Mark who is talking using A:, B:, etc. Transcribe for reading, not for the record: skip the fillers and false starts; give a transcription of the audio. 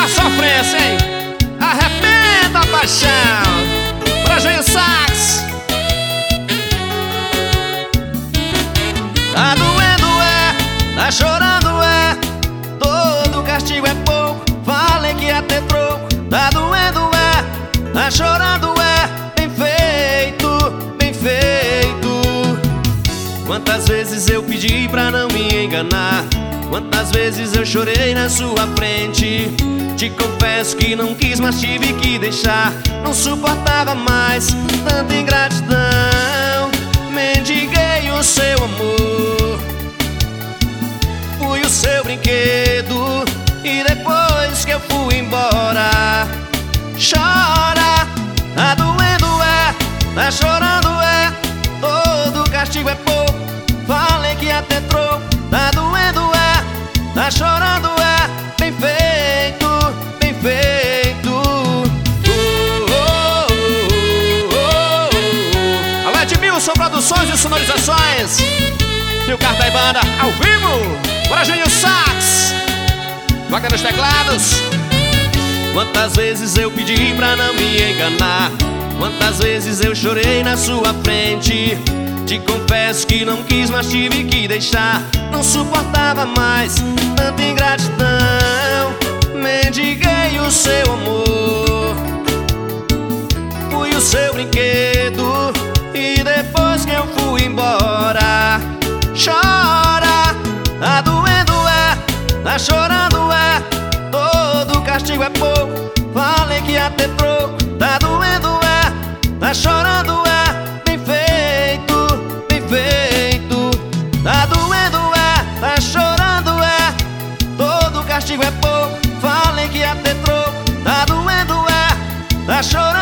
A: na sofrência, hein? Arrependa a paixão. Brejinho Sax. Tá doendo tá chorando todo castigo é pouco. Falei que ia ter troco. Tá doendo tá chorando bem feito, bem feito. Quantas vezes eu pedi pra não me enganar, quantas vezes eu chorei na sua frente. Te confesso que não quis, mas tive que deixar. Não suportava mais tanta ingratidão. Mendiguei o seu amor, fui o seu brinquedo. E depois que eu fui embora, chora. Tá doendo tá chorando todo castigo é pouco. Falei que ia ter troco. Tá doendo tá chorando bem feito, bem feito. Alô, Edmilson Produções e Sonorizações, e o Carta e Banda ao vivo. Brejinho Sax, toca nos teclados. Quantas vezes eu pedi pra não me enganar, quantas vezes eu chorei na sua frente. Te confesso que não quis, mas tive que deixar. Não suportava mais tanta ingratidão. Mendiguei o seu amor, fui o seu brinquedo. E depois que eu fui embora, chora. Tá doendo tá chorando todo castigo é pouco. Falei que ia ter troco. Tá doendo tá chorando bem feito, bem feito. Tá doendo tá chorando todo castigo é pouco. Falei que ia ter troco. Tá doendo tá chorando